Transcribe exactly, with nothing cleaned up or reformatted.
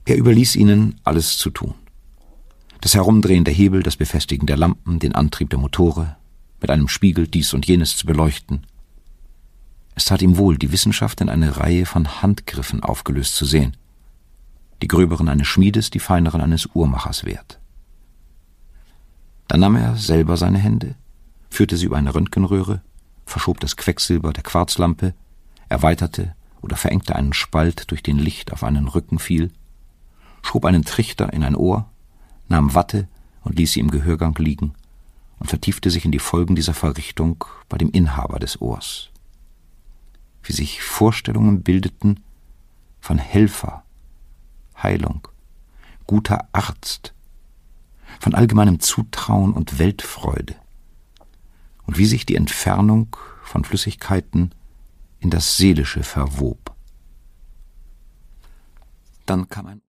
Er überließ ihnen, alles zu tun. Das Herumdrehen der Hebel, das Befestigen der Lampen, den Antrieb der Motore, mit einem Spiegel dies und jenes zu beleuchten. Es tat ihm wohl, die Wissenschaft in eine Reihe von Handgriffen aufgelöst zu sehen. Die gröberen eines Schmiedes, die feineren eines Uhrmachers wert. Dann nahm er selber seine Hände, führte sie über eine Röntgenröhre, verschob das Quecksilber der Quarzlampe, erweiterte oder verengte einen Spalt, durch den Licht auf einen Rücken fiel, schob einen Trichter in ein Ohr, nahm Watte und ließ sie im Gehörgang liegen und vertiefte sich in die Folgen dieser Verrichtung bei dem Inhaber des Ohrs. Wie sich Vorstellungen bildeten von Helfer, Heilung, guter Arzt, von allgemeinem Zutrauen und Weltfreude, und wie sich die Entfernung von Flüssigkeiten in das Seelische verwob. Dann kam ein